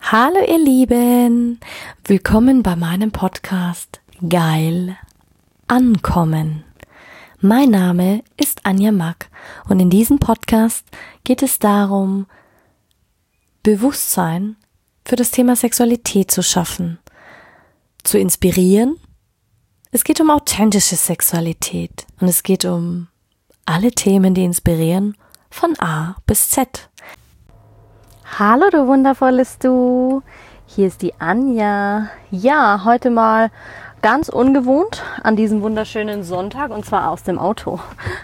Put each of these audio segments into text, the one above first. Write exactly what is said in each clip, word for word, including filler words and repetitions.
Hallo ihr Lieben, willkommen bei meinem Podcast Geil Ankommen. Mein Name ist Anja Mack und in diesem Podcast geht es darum, Bewusstsein für das Thema Sexualität zu schaffen, zu inspirieren. Es geht um authentische Sexualität und es geht um alle Themen, die inspirieren, von A bis Z. Hallo du wundervolles Du, hier ist die Anja. Ja, heute mal ganz ungewohnt an diesem wunderschönen Sonntag und zwar aus dem Auto.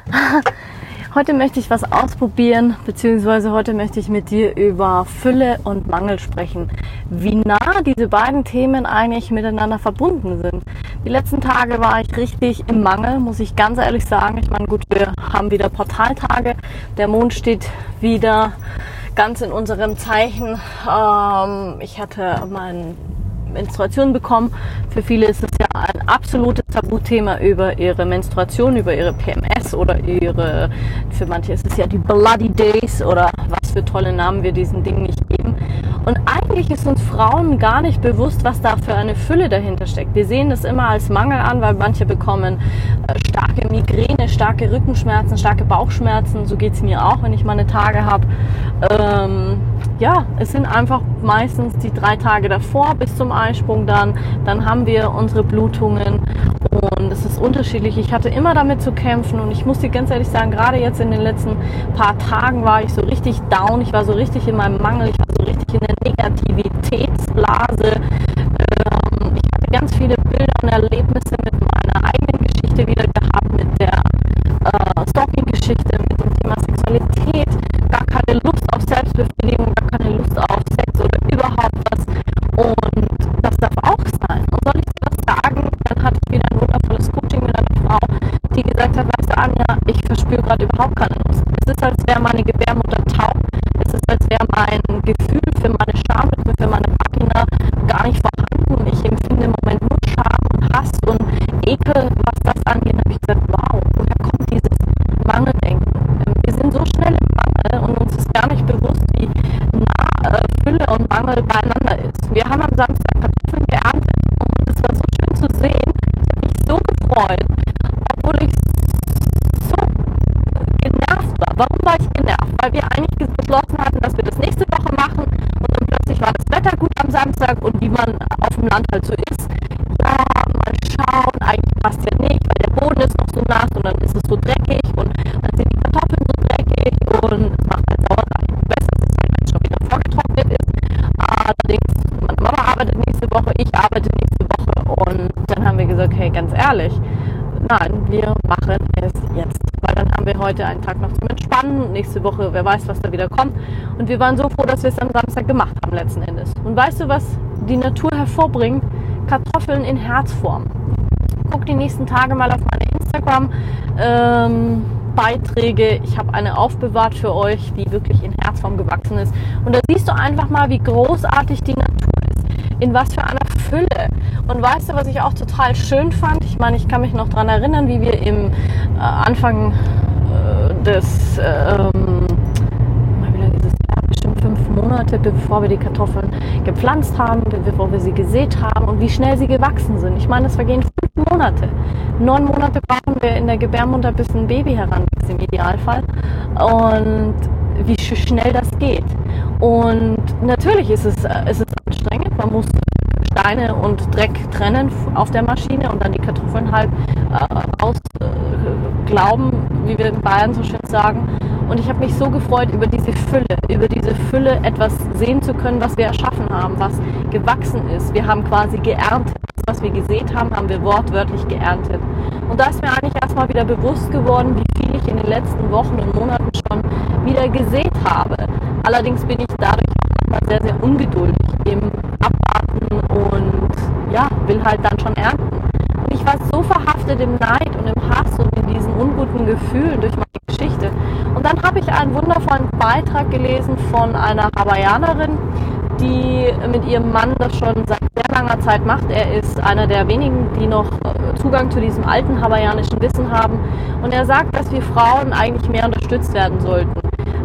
Heute möchte ich was ausprobieren, beziehungsweise heute möchte ich mit dir über Fülle und Mangel sprechen. Wie nah diese beiden Themen eigentlich miteinander verbunden sind. Die letzten Tage war ich richtig im Mangel, muss ich ganz ehrlich sagen. Ich meine, gut, wir haben wieder Portaltage, der Mond steht wieder ganz in unserem Zeichen. Ähm, ich hatte meine Menstruation bekommen. Für viele ist es ja ein absolutes Tabuthema über ihre Menstruation, über ihre P M S oder ihre, für manche ist es ja die Bloody Days oder was für tolle Namen wir diesen Dingen nicht geben. Und eigentlich ist uns Frauen gar nicht bewusst, was da für eine Fülle dahinter steckt. Wir sehen das immer als Mangel an, weil manche bekommen äh, starke Migräne, starke Rückenschmerzen, starke Bauchschmerzen. So geht es mir auch, wenn ich meine Tage habe. Ähm, ja, es sind einfach meistens die drei Tage davor bis zum Eisprung dann. Dann haben wir unsere Blutungen und es ist unterschiedlich. Ich hatte immer damit zu kämpfen und ich muss dir ganz ehrlich sagen, gerade jetzt in den letzten paar Tagen war ich so richtig down. Ich war so richtig in meinem Mangel. Ich war so richtig in der Negativitätsblase. Ähm, ich hatte ganz viele Bilder und Erlebnisse mit meiner eigenen Geschichte wieder gehabt, mit der äh, Stalking-Geschichte, mit dem Thema Sexualität. Gar keine Lust auf Selbstbefriedigung, gar keine Lust auf Sex oder überhaupt was. Und das darf auch sein. Und soll ich dir was sagen? Dann hatte ich wieder ein wundervolles Coaching mit einer Frau, die gesagt hat, weißt du Anja, ich verspüre gerade überhaupt keine Lust. Es ist, als wäre meine Gebärmutter taub. Es ist, als wäre mein Gefühl für meine Schamlippe, für meine Vagina gar nicht vorhanden. Ich empfinde im Moment nur Scham und Hass und Ekel, was das angeht. Da habe ich gesagt, wow, woher kommt dieses Mangeldenken? Wir sind so schnell im Mangel und uns ist gar nicht bewusst, wie nah äh, Fülle und Mangel beieinander ist. Wir haben am Samstag Kartoffeln geerntet und es war so schön zu sehen. Ich habe mich so gefreut, obwohl ich so genervt war. Warum war ich genervt? Weil wir eigentlich beschlossen hatten, dass wir das nächste Woche machen und dann plötzlich war das Wetter gut am Samstag und wie man auf dem Land halt so ist. Ja, mal schauen, eigentlich passt ja nicht, weil der Boden ist noch so nass und dann ist es so dreckig und dann sind die Kartoffeln so dreckig und es macht halt Sauerei. Besser ist es halt, wenn es schon wieder vorgetrocknet ist. Allerdings, meine Mama arbeitet nächste Woche, ich arbeite nächste Woche und dann haben wir gesagt, hey, ganz ehrlich, nein, wir machen es jetzt. Weil dann haben wir heute einen Tag noch zum Entspannen und nächste Woche, wer weiß, was da wieder kommt. Und wir waren so froh, dass wir es am Samstag gemacht haben letzten Endes. Und weißt du, was die Natur hervorbringt? Kartoffeln in Herzform. Guck die nächsten Tage mal auf meine Instagram ähm, Beiträge. Ich habe eine aufbewahrt für euch, die wirklich in Herzform gewachsen ist. Und da siehst du einfach mal, wie großartig die Natur ist. In was für einer Fülle. Und weißt du, was ich auch total schön fand? Ich meine, ich kann mich noch daran erinnern, wie wir im äh, Anfang äh, des ähm, bestimmt fünf Monate, bevor wir die Kartoffeln gepflanzt haben, bevor wir sie gesät haben und wie schnell sie gewachsen sind. Ich meine, es vergehen fünf Monate. Neun Monate brauchen wir in der Gebärmutter, bis ein Baby heranwächst im Idealfall. Und wie schnell das geht. Und natürlich ist es, ist es anstrengend. Man muss Steine und Dreck trennen auf der Maschine und dann die Kartoffeln halt äh, rausglauben, äh, wie wir in Bayern so schön sagen. Und ich habe mich so gefreut über diese Fülle, über diese Fülle etwas sehen zu können, was wir erschaffen haben, was gewachsen ist. Wir haben quasi geerntet. Das, was wir gesät haben, haben wir wortwörtlich geerntet. Und da ist mir eigentlich erstmal wieder bewusst geworden, wie viel ich in den letzten Wochen und Monaten schon wieder gesät habe. Allerdings bin ich dadurch auch manchmal sehr, sehr ungeduldig im Abwarten und ja, will halt dann schon ernten. Und ich war so verhaftet im Neid und im Hass und in diesen unguten Gefühlen durch meine Geschichte. Und dann habe ich einen wundervollen Beitrag gelesen von einer Hawaiianerin, die mit ihrem Mann das schon seit sehr langer Zeit macht. Er ist einer der wenigen, die noch Zugang zu diesem alten hawaiianischen Wissen haben. Und er sagt, dass wir Frauen eigentlich mehr unterstützt werden sollten.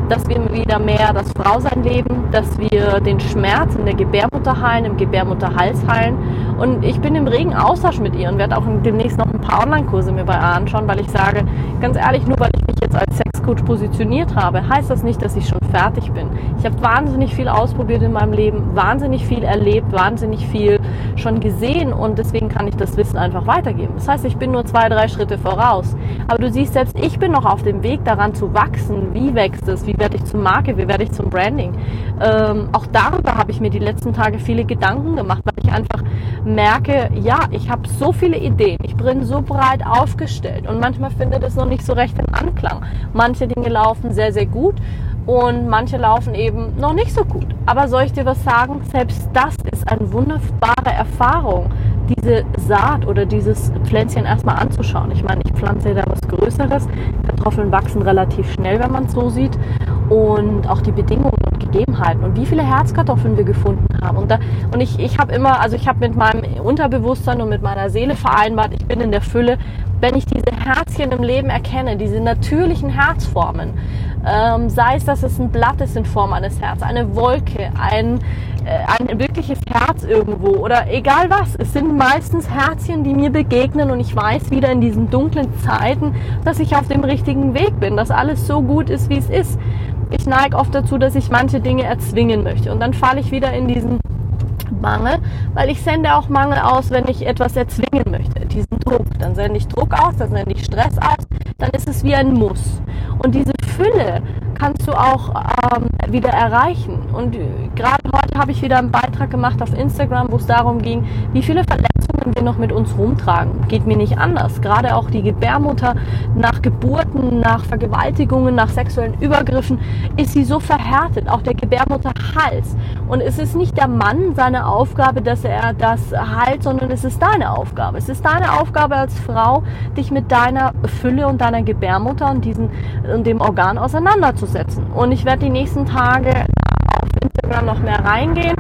dass wir wieder mehr das Frausein leben, dass wir den Schmerz in der Gebärmutter heilen, im Gebärmutterhals heilen. Und ich bin im regen Austausch mit ihr und werde auch demnächst noch ein paar Online-Kurse mir bei ihr anschauen, weil ich sage, ganz ehrlich, nur weil ich mich jetzt als Sexcoach positioniert habe, heißt das nicht, dass ich schon fertig bin. Ich habe wahnsinnig viel ausprobiert in meinem Leben, wahnsinnig viel erlebt, wahnsinnig viel schon gesehen und deswegen kann ich das Wissen einfach weitergeben. Das heißt, ich bin nur zwei, drei Schritte voraus. Aber du siehst, selbst ich bin noch auf dem Weg daran zu wachsen. Wie wächst es? Wie werde ich zur Marke? Wie werde ich zum Branding? Ähm, auch darüber habe ich mir die letzten Tage viele Gedanken gemacht, weil ich einfach merke, ja, ich habe so viele Ideen. Ich bin so breit aufgestellt und manchmal findet es noch nicht so recht im Anklang. Manche Dinge laufen sehr, sehr gut und manche laufen eben noch nicht so gut. Aber soll ich dir was sagen? Selbst das ist eine wunderbare Erfahrung, diese Saat oder dieses Pflänzchen erstmal anzuschauen. Ich meine, ich pflanze da was Größeres. Kartoffeln wachsen relativ schnell, wenn man es so sieht. Und auch die Bedingungen und Gegebenheiten und wie viele Herzkartoffeln wir gefunden haben. Und, da, und ich, ich habe immer, also ich habe mit meinem Unterbewusstsein und mit meiner Seele vereinbart, ich bin in der Fülle, wenn ich diese Herzchen im Leben erkenne, diese natürlichen Herzformen, ähm, sei es, dass es ein Blatt ist in Form eines Herzens, eine Wolke, ein, äh, ein wirkliches Herz irgendwo oder egal was. Es sind meistens Herzchen, die mir begegnen und ich weiß wieder in diesen dunklen Zeiten, dass ich auf dem richtigen Weg bin, dass alles so gut ist, wie es ist. Ich neige oft dazu, dass ich manche Dinge erzwingen möchte und dann falle ich wieder in diesen Mangel, weil ich sende auch Mangel aus, wenn ich etwas erzwingen möchte, diesen Druck. Dann sende ich Druck aus, dann sende ich Stress aus, dann ist es wie ein Muss. Und diese Fülle kannst du auch ähm, wieder erreichen. Und äh, gerade heute habe ich wieder einen Beitrag gemacht auf Instagram, wo es darum ging, wie viele Verletzungen wir noch mit uns rumtragen. Geht mir nicht anders. Gerade auch die Gebärmutter nach Geburten, nach Vergewaltigungen, nach sexuellen Übergriffen ist sie so verhärtet, auch der Gebärmutterhals. Und es ist nicht der Mann seine Aufgabe, dass er das heilt, sondern es ist deine Aufgabe. Es ist deine Aufgabe als Frau, dich mit deiner Fülle und deiner Gebärmutter und, diesen, und dem Organ auseinanderzusetzen. Und ich werde die nächsten Tage auf Instagram noch mehr reingehen.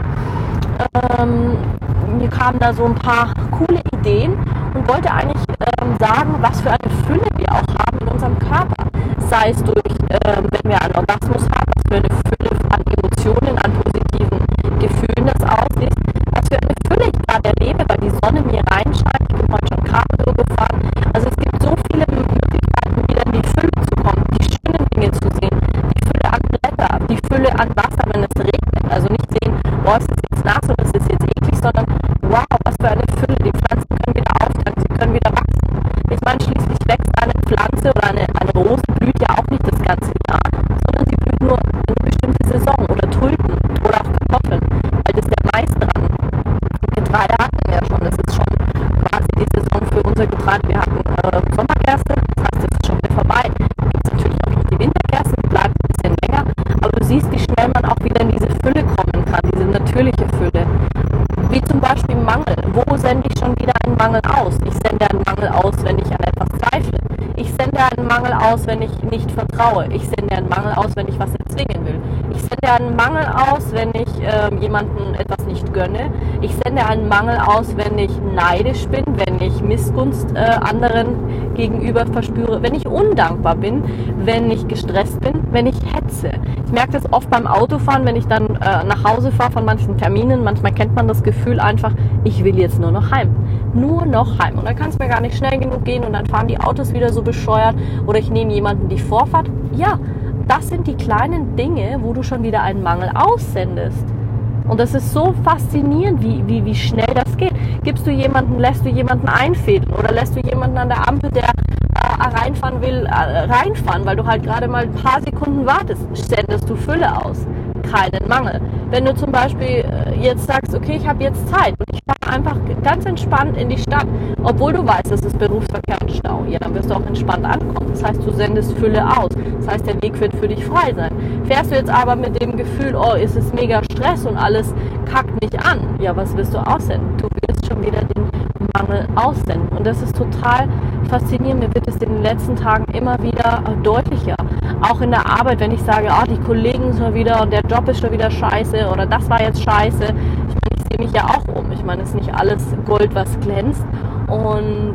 Ähm, mir kamen da so ein paar coole Ideen und wollte eigentlich ähm, sagen, was für eine Fülle wir auch haben in unserem Körper. Sei es durch, ähm, wenn wir einen Orgasmus haben, was für eine Fülle an Emotionen, an positiven Gefühlen das auslöst, was für eine Fülle ich gerade erlebe, weil die Sonne mir reinscheint. Ich bin heute schon Cabrio gefahren. Also es gibt so viele Möglichkeiten, wieder in die Fülle zu kommen, die schönen Dinge zu sehen, die Fülle an Blätter, die Fülle an Wasser, wenn es regnet. Also nicht sehen, boah, es ist jetzt nass und es ist jetzt eklig, sondern wow, was für eine Fülle. Die Pflanzen können wieder auftanken, sie können wieder wachsen. Ich meine, schließlich wächst eine Pflanze oder eine, eine Rose blüht ja auch nicht das ganze Jahr, sondern sie blüht nur eine bestimmte Saison oder Tulpen oder auch Kartoffeln, weil das der Mais dran. Getreide hatten wir ja schon, das ist schon quasi die Saison für unser Getreide. Wir hatten äh, Sommergerste, das heißt, das ist schon wieder vorbei. Dann gibt es natürlich auch noch die Wintergerste, die bleibt ein bisschen länger, aber du siehst, wie schnell man auch wieder in diese Fülle kommen kann, diese natürliche Fülle. Wie zum Beispiel Mangel. Wo sende ich schon wieder einen Mangel aus? Ich sende einen Mangel aus, wenn ich an etwas zweifle. Ich sende einen Mangel aus, wenn ich nicht vertraue. Ich sende einen Mangel aus, wenn ich was erzwingen will. Ich sende einen Mangel aus, wenn ich äh, jemandem etwas nicht gönne. Ich sende einen Mangel aus, wenn ich neidisch bin, wenn ich Missgunst äh, anderen gegenüber verspüre, wenn ich undankbar bin, wenn ich gestresst bin, wenn ich hetze. Ich merke das oft beim Autofahren, wenn ich dann äh, nach Hause fahre von manchen Terminen. Manchmal kennt man das Gefühl einfach, ich will jetzt nur noch heim. Nur noch heim. Und dann kann es mir gar nicht schnell genug gehen und dann fahren die Autos wieder so bescheuert oder ich nehme jemanden die Vorfahrt. Ja, das sind die kleinen Dinge, wo du schon wieder einen Mangel aussendest. Und das ist so faszinierend, wie, wie, wie schnell das geht. Gibst du jemanden, lässt du jemanden einfädeln oder lässt du jemanden an der Ampel, der äh, reinfahren will, äh, reinfahren, weil du halt gerade mal ein paar Sekunden wartest, sendest du Fülle aus. Keinen Mangel. Wenn du zum Beispiel äh, jetzt sagst, okay, ich habe jetzt Zeit und ich fahre einfach ganz entspannt in die Stadt, obwohl du weißt, es ist Berufsverkehr und Stau, ja, dann wirst du auch entspannt ankommen. Das heißt, du sendest Fülle aus. Das heißt, der Weg wird für dich frei sein. Fährst du jetzt aber mit dem Gefühl, oh, ist es mega Stress und alles kackt mich an, ja, was wirst du aussenden? Du wirst schon wieder den Mangel aussenden. Und das ist total faszinierend. Mir wird es in den letzten Tagen immer wieder deutlicher. Auch in der Arbeit, wenn ich sage, oh, die Kollegen sind schon wieder und der Job ist schon wieder scheiße oder das war jetzt scheiße. Ich meine, ich sehe mich ja auch um. Ich meine, es ist nicht alles Gold, was glänzt. Und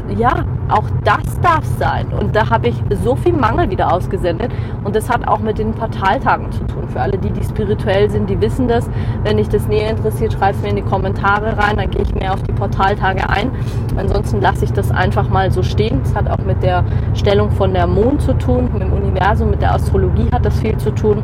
ja, auch das darf sein. Und da habe ich so viel Mangel wieder ausgesendet. Und das hat auch mit den Portaltagen zu tun. Für alle, die, die spirituell sind, die wissen das. Wenn dich das näher interessiert, schreib es mir in die Kommentare rein. Dann gehe ich mehr auf die Portaltage ein. Ansonsten lasse ich das einfach mal so stehen. Das hat auch mit der Stellung von der Mond zu tun, mit dem Universum, mit der Astrologie hat das viel zu tun.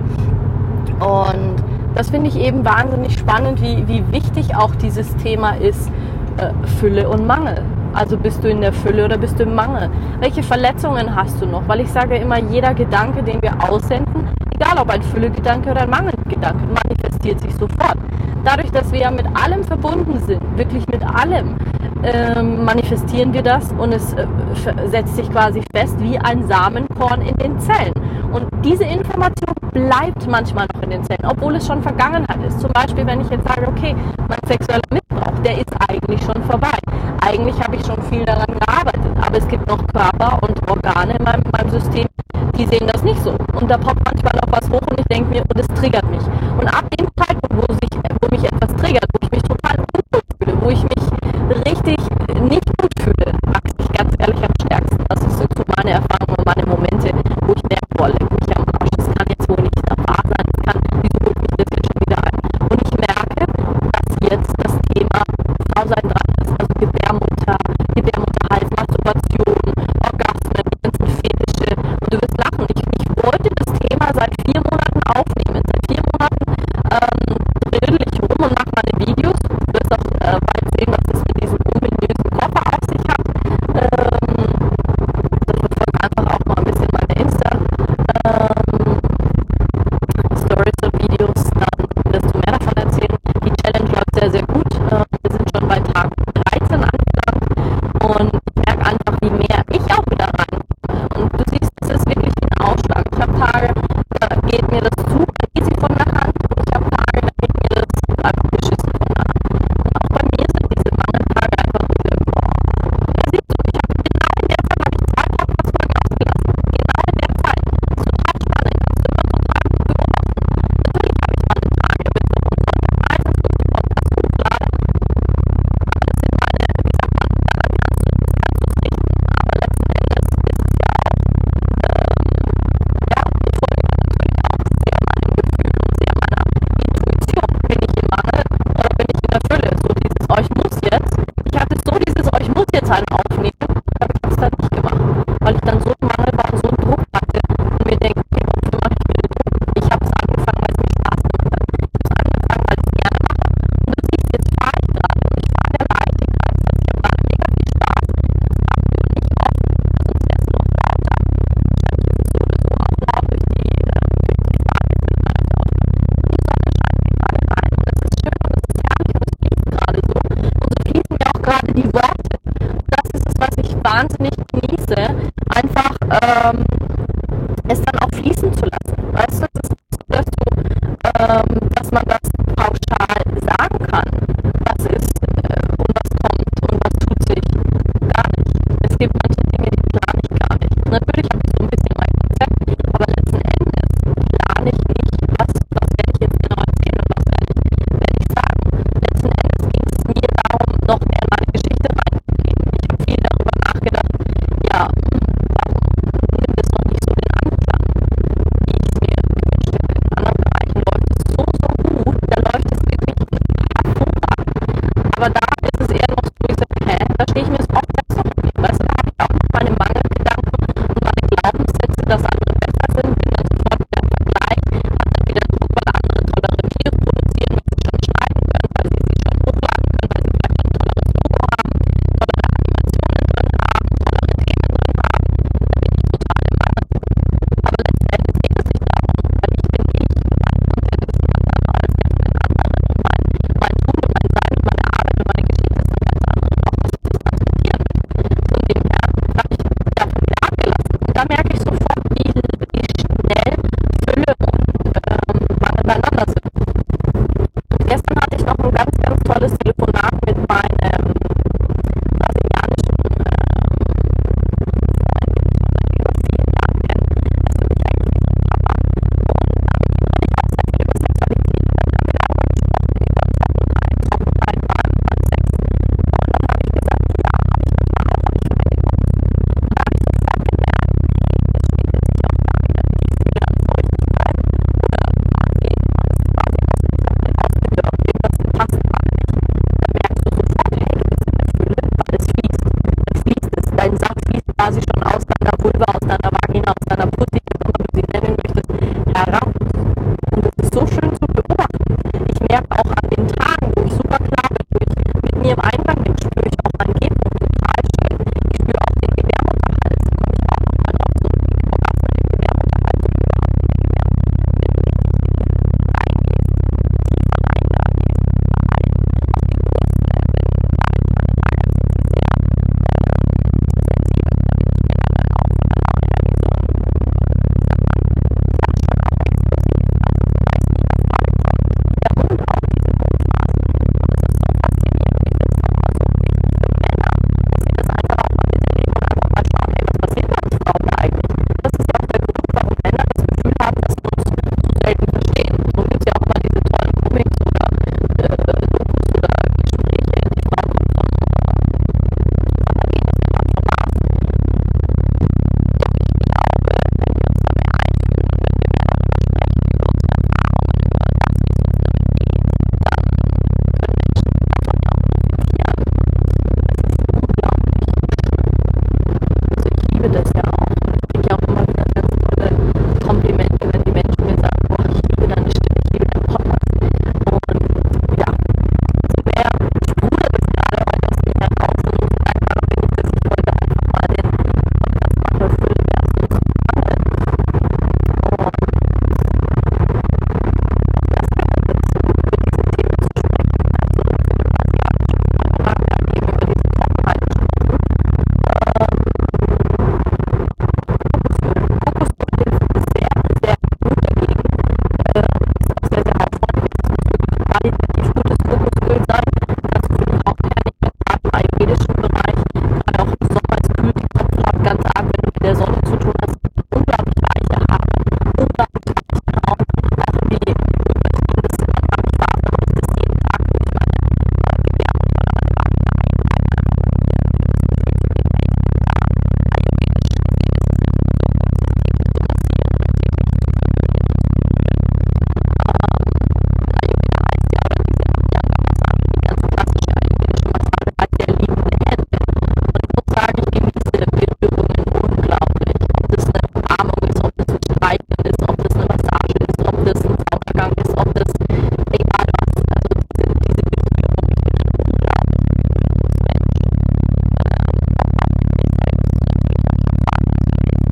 Und das finde ich eben wahnsinnig spannend, wie, wie wichtig auch dieses Thema ist, äh, Fülle und Mangel. Also bist du in der Fülle oder bist du im Mangel? Welche Verletzungen hast du noch? Weil ich sage immer, jeder Gedanke, den wir aussenden, egal ob ein Füllegedanke oder ein Mangelgedanke, manifestiert sich sofort. Dadurch, dass wir ja mit allem verbunden sind, wirklich mit allem, ähm, manifestieren wir das und es äh, setzt sich quasi fest wie ein Samenkorn in den Zellen. Und diese Information bleibt manchmal noch in den Zellen, obwohl es schon Vergangenheit ist. Zum Beispiel, wenn ich jetzt sage, okay, mein sexueller Missbrauch, der ist eigentlich schon vorbei. Eigentlich habe ich schon viel daran gearbeitet, aber es gibt noch Körper und Organe in meinem, meinem System, die sehen das nicht so. Und da poppt manchmal noch was hoch und ich denke mir, und es triggert mich. Und ab dem Zeitpunkt, wo, sich, wo mich etwas triggert, wo ich mich total ungut fühle, wo ich mich richtig nicht gut fühle, sag ich ganz ehrlich am stärksten. Das ist so meine Erfahrung und meine Momente, wo ich merke, boah, leck mich am Arsch, das kann jetzt wohl nicht wahr sein, das kann, wieso holt mich das jetzt schon wieder ein? Und ich merke, dass jetzt das Thema Frau sein dran ist, also Gebärmutter, Gebärmutterhals, Masturbation, Orgasmen, die ganzen Fetische. Und du wirst lachen, ich, ich wollte das Thema seit vier Monaten aufnehmen. Seit vier Monaten ähm, drödel ich rum und mache meine Videos. Du wirst auch äh, bald sehen, was das mit diesem ominösen Koffer auf sich hat. Ähm, das verfolgt einfach auch mal ein bisschen meine Insta ähm, Stories und Videos, dann wirst du mehr davon erzählen. Die Challenge läuft sehr, sehr gut. Äh, wir sind schon bei Tag dreizehn angelangt und ich merke einfach, wie mehr ich auch wieder rein. Und du siehst, es ist wirklich wie ein Ausschlag. Ich habe Tage, da geht mir das zu easy von der Hand und ich habe Tage, da geht mir das einfach beschissen von der Hand. Und auch bei mir sind diese Mangeltage einfach diese, boah, da siehst du, ich habe genau in der Zeit, habe ich zwei Podcast-Folgen ausgelassen. Genau in der Zeit. Das ist total spannend, kannst du immer total gut beobachten. Natürlich habe ich meine Tage, Mittwoch und Sonntag, meistens, wo ich die Podcasts hochlade. Das sind meine, wie sagt man, daran kannst du, das kannst du richten, aber letzten Endes ist es ja auch, ähm, ja, die Folge natürlich auch sehr meinem Gefühl und sehr meiner Intuition. Bin ich im Mangel oder bin ich in der Fülle? So dieses, oh, ich muss jetzt. Ich hatte so dieses, oh, ich muss jetzt einen aufnehmen, aber ich habe es dann nicht gemacht, weil ich dann so im Mangel war und so einen Druck hatte und mir denke, okay, wofür mache ich mir den Druck? Ich habe es angefangen, weil es mir Spaß gemacht hat. Ich habe es angefangen, weil ich es gerne mache. Und du siehst, jetzt fahre ich gerade und ich fahre der Leichtigkeit. Das heißt, ich habe gerade mega viel Spaß. Das macht mir nicht oft, sonst wäre es noch lauter. Wahrscheinlich ist es sowieso auch laut durch die, äh, durch die Fahrt jetzt mit meinem Auto. Die Sonne scheint mir gerade rein und es ist schön und es ist herrlich und es fließt gerade so. Und so fließen mir auch gerade die Worte. Und das ist es, was ich wahnsinnig genieße, einfach ähm, es dann auch fließen zu lassen. Weißt du, es ist nicht so, dass du, ähm, dass man das pauschal sagen kann, was ist äh, und was kommt und was tut sich. Gar nicht. Es gibt manche Dinge, die plane ich gar nicht. Natürlich habe ich so ein bisschen mein Konzept, aber letzten Endes plane ich nicht, was, was werde ich jetzt genau erzählen und was werde ich, werde ich sagen. Letzten Endes ging es mir darum, noch mehr in meine Geschichte reinzugehen. Ich habe viel darüber nachgedacht, ja, warum nimmt es noch nicht so den Anklang, wie ich es mir gewünscht hätte. In anderen Bereichen läuft es so, so gut, da läuft es wirklich hervorragend. Aber da ist es eher noch so, ich sage, hä, da stehe ich mir das oft selbst noch nicht. Weißt du, da habe ich auch noch meine Mangelgedanken und meine Glaubenssätze, dass andere besser sind, bin dann sofort wieder im Vergleich, hat dann wieder Druck, weil andere tollere Videos produzieren, weil sie schon schneiden können, weil sie sie schon hochladen können, weil sie vielleicht ein tolleres Logo haben, tollere Animationen drin haben, tollere Themen drin haben, dann bin ich total im Mangel. Aber letzten Endes geht es nicht darum, weil ich bin ich, mein Content ist ganz anders als der von den anderen und mein, mein Tun und mein Sein und meine Arbeit und meine Geschichte ist eine ganz andere, auch was ich das transportieren will. Von dem her habe ich davon wieder abgelassen. Und da merke ich sofort, wie, wie schnell Fülle und ähm, Mangel beieinander sind. Und gestern hatte ich noch ein ganz, ganz tolles Telefonat mit meinem brasilianischen ähm, Freund, den ich schon seit über vielen Jahren kenne. Er ist für mich eigentlich wie so ein Papa. Und ähm, da ich auch sehr viel über Sexualität. Und dann haben wir darüber gesprochen, über Trockenheit. Trockenheit war im Sex. Und dann habe ich gesagt, ja, habe ich manchmal auch, habe ich meine merke auch an den Tagen, wo ich super klar bin, wo ich mit mir im Einklang bin, spüre ich auch meinen G-Punkt total schön. Ich spüre auch den Gebärmutterhals. Da komme ich auch nochmal drauf zurück. Die Orgasmen im Gebärmutterhals. Wenn du reingehst, tiefer rein da gehst, rein auf die Brustlevel, rein, rein, rein. Das ist sehr sensibel. Generell auch von der Reaktion. Sagt man, sagt schon auch explosiv. Also das weiß nicht, was gerade kommt. Der Hund auch diese Punktphasen. Und es ist so faszinierend, wie das nochmal so wichtig für Männer, dass sie das einfach auch mal miterleben und einfach mal schauen, hey, was passiert da als Frau da eigentlich? Das ist ja auch der Grund, warum Männer das Gefühl haben, dass wir uns so selten verstehen. So gibt es ja auch immer diese tollen Comics oder äh, Dokus oder Gespräche. Die Frau kommt von, von der Venus, die kommt vom Mars. Doch ich glaube, wenn wir uns da mehr einfühlen und wenn wir mehr darüber sprechen, über unsere Erfahrungen, über das, wie es uns damit geht, dann können Menschen davon ja auch profitieren. Das ist unglaublich schön. Also ich liebe das ja auch. Und ich kriege ja auch immer wieder ganz tolle Komplimente, wenn die Menschen mir sagen, boah, ich liebe deine Stimme, ich liebe deinen Podcast. Und ja, umso mehr sprudelt es gerade auch aus mir heraus und umso dankbarer bin ich, dass ich heute einfach mal den Podcast mache für den ersten Anne. Und das gehört dazu, für diese Themen zu sprechen. Also für den asiatischen Vortrag, wir haben eben über diese Trockenheit gesprochen. Kokosöl hilft sehr, sehr gut dagegen. Äh, ist auch sehr, sehr hautfreundlich. Das muss wirklich qualitativ gutes Kokosöl sein. Kannst du für die Haut hernehmen, gerade im ayurvedischen Bereich. Gerade auch im Sommer, es kühlt die Kopfhaut ganz arg, wenn du mit der Sonne zu tun hast. Unglaublich weiche Haare, unglaublich weiche Haut. Auch die übertrieben Sinn am Abfahren, wenn ich das jeden Tag durch meine äh, Gebärmutterhalt mache. Ayurveda heißt ja, oder diese Abhyanga-Massage, die ganz klassische ayurvedische Massage, heißt ja liebende Hände. Und ich muss sagen, ich genieße Berührungen unglaublich. Ob das eine Umarmung ist, ob das ein Streicheln ist, ob das eine Massage ist, ob das ein Saunagang ist, ob das egal was. Also diese, diese Berührung, ich bin ein unglaublich berührungsmensch. Ähm, auch auf dem Weg selbst natürlich auch schon Partner verlesen.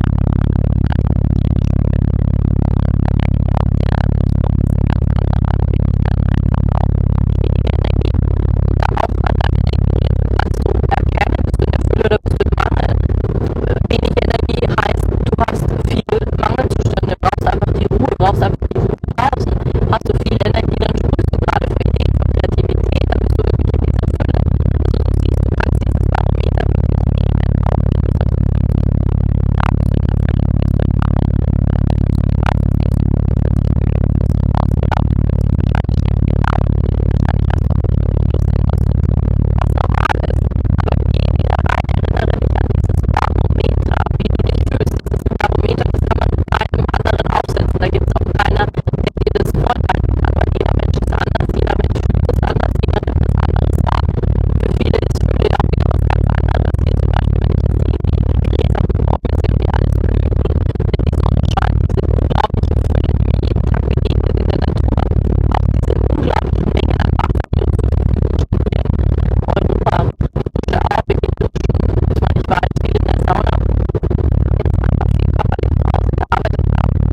Wenig Energie heißt, du hast viel Mangelzustände, brauchst einfach die Ruhe, brauchst einfach die Ruhe draußen. Hast du viel Energie, dann sprühst du gerade für Ideen, für Kreativität, dann bist du wirklich in dieser Fülle. Also du siehst, du kannst dieses Barometer wirklich nehmen, auch in dieser Zufriedenheit. Da bist du in der Fülle, bist du im Mangel. Dann bist du im Mangel, gehst du in dieses Gefühl, das ist unglaublich günstig, wahrscheinlich steht genau. Wahrscheinlich hast du auch wirklich Lust, etwas zu tun, was normal ist. Aber geh wieder rein, erinnere dich an dieses Barometer, wie du dich fühlst. Das ist ein Barometer, das kann man mit einem anderen aufsetzen. Da gibt es auch keiner, der dir das vorenthalten kann, weil jeder Mensch ist anders, jeder Mensch fühlt es anders, jeder nimmt es anderes wahr. Für viele ist Fühle auch wieder was ganz anderes. Hier zum Beispiel, wenn ich jetzt sehe, wie die Gräser drumherum jetzt irgendwie alles blüht und wenn die Sonne scheint, diese unglaubliche Fülle, die mir jeden Tag begegnet in der Natur. Auch diese unglaublichen Mengen an Wasser, die uns zur Verfügung stehen. Europa, Dusche auch, wir gehen duschen, bis man nicht weiß, viel in der Sauna. Jetzt einfach viel körperlich zu Hause gearbeitet haben. Und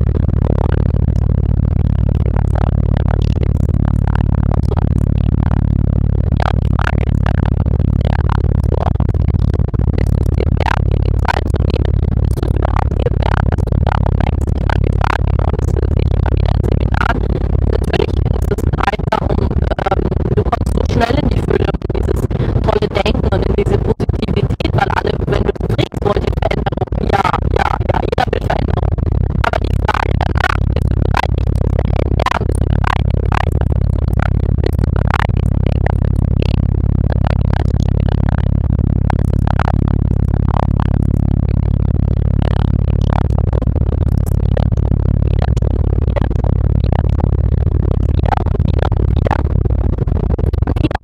die Wasser, wenn man schwitzt, was da einfach noch so alles geht. Ja, und die Frage ist dann einfach nur sehr antwortlich. Bist du es dir wert, dir die Zeit zu nehmen? Bist du es überhaupt dir wert, dass du darum denkst? Ich meine, die Frage bekommst du sich immer wieder in Seminaren. Natürlich ist es heiter um, ähm, du kommst so schnell in die Fülle und in dieses tolle Denken und in diese Positivität, weil alle, wenn du fragst, wollt ihr Veränderung? Ja, ja, ja, jeder will Veränderung. Aber die Frage danach, bist du bereit, dich zu verändern? Bist du bereit, den Preis dafür zu bezahlen? Bist du bereit, diesen Weg dafür zu gehen? Dann fängt die ganze schon wieder rein. Und das ist dann auch noch dieses Aufwand, das ist wirklich äh, den Chance verbunden. Du musst es wieder tun und wieder tun und wieder tun und wieder tun und wieder und wieder und wieder und wieder.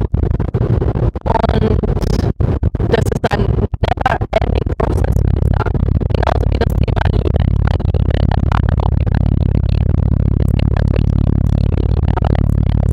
Und das ist ein never-ending process, würde ich sagen. Genauso wie das Thema Liebe. Ich meine, Liebe in der Partnerschaft, wie kann die Liebe gehen? Es gibt natürlich legitim Liebe, aber letzten Endes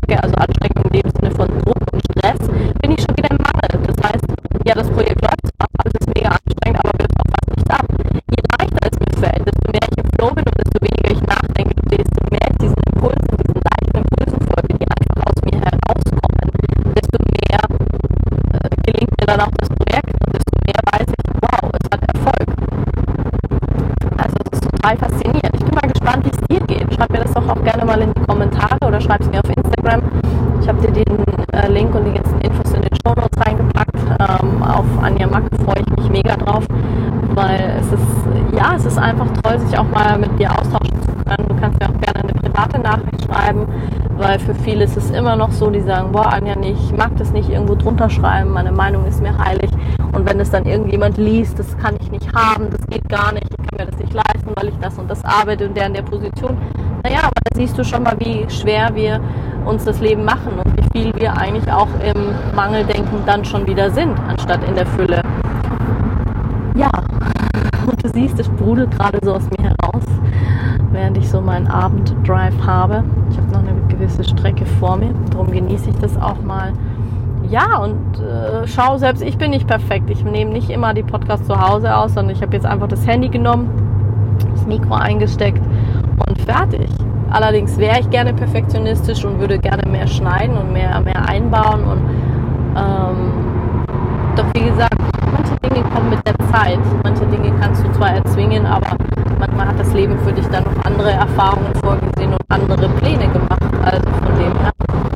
merke, also Anstrengung in dem Sinne von Druck und Stress, bin ich schon wieder im Mangel. Das heißt, ja, das Projekt läuft zwar, alles ist mega anstrengend, aber wir auch fast nicht ab. Je leichter es mir fällt, desto mehr ich im Flow bin und desto weniger ich nachdenke, desto mehr ich diesen Impulsen, diesen leichten Impulsen folge, die einfach aus mir herauskommen, desto mehr äh, gelingt mir dann auch das Projekt und desto mehr weiß ich, wow, es hat Erfolg. Also das ist total faszinierend. Ich bin mal gespannt, wie es dir geht. Schreib mir das doch auch gerne mal in die Kommentare oder schreib es mir auf Instagram. Ich habe dir den äh, Link und die ganzen Infos in den Shownotes reingepackt. Ähm, auf Anja Macke freue ich mich mega drauf, weil es ist, ja, es ist einfach toll, sich auch mal mit dir austauschen zu können. Du kannst mir auch gerne eine private Nachricht schreiben, weil für viele ist es immer noch so, die sagen, boah Anja, ich mag das nicht irgendwo drunter schreiben, meine Meinung ist mir heilig. Und wenn es dann irgendjemand liest, das kann ich nicht haben, das geht gar nicht, ich kann mir das nicht leisten, weil ich das und das arbeite und der in der Position. Naja, aber da siehst du schon mal, wie schwer wir uns das Leben machen und wie viel wir eigentlich auch im Mangeldenken dann schon wieder sind, anstatt in der Fülle. Ja, und du siehst, es sprudelt gerade so aus mir heraus, während ich so meinen Abenddrive habe. Ich habe noch eine gewisse Strecke vor mir, darum genieße ich das auch mal. Ja, und äh, schau, selbst ich bin nicht perfekt. Ich nehme nicht immer die Podcasts zu Hause aus, sondern ich habe jetzt einfach das Handy genommen, das Mikro eingesteckt und fertig. Allerdings wäre ich gerne perfektionistisch und würde gerne mehr schneiden und mehr, mehr einbauen. Und ähm, doch wie gesagt, manche Dinge kommen mit der Zeit. Manche Dinge kannst du zwar erzwingen, aber manchmal hat das Leben für dich dann noch andere Erfahrungen vorgesehen und andere Pläne gemacht. Also von dem her.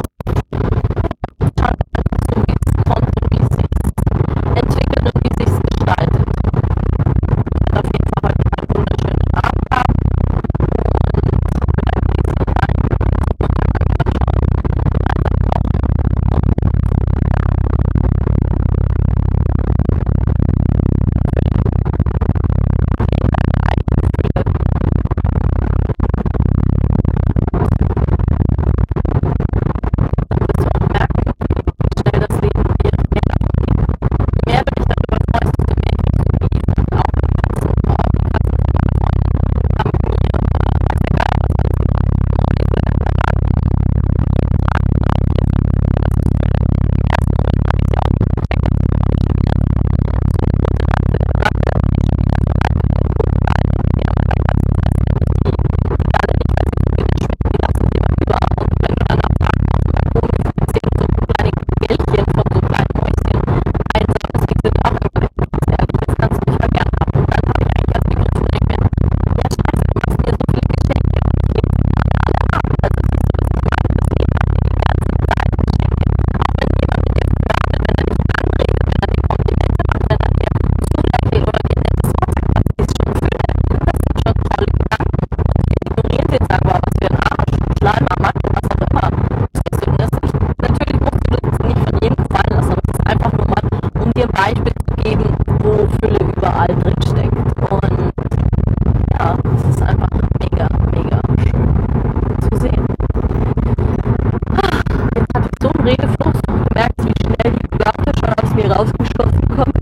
Rausgeschossen kommen.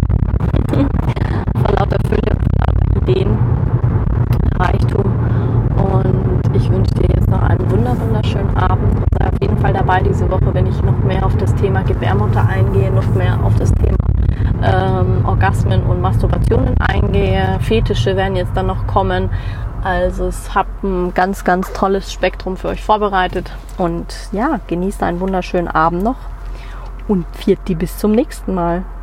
Vor lauter Fülle, vor lauter Ideen, Reichtum. Und ich wünsche dir jetzt noch einen wunder wunderschönen Abend. Und sei auf jeden Fall dabei diese Woche, wenn ich noch mehr auf das Thema Gebärmutter eingehe, noch mehr auf das Thema ähm, Orgasmen und Masturbationen eingehe. Fetische werden jetzt dann noch kommen. Also ich habe ein ganz, ganz tolles Spektrum für euch vorbereitet. Und ja, genießt einen wunderschönen Abend noch. Und Vierti bis zum nächsten Mal.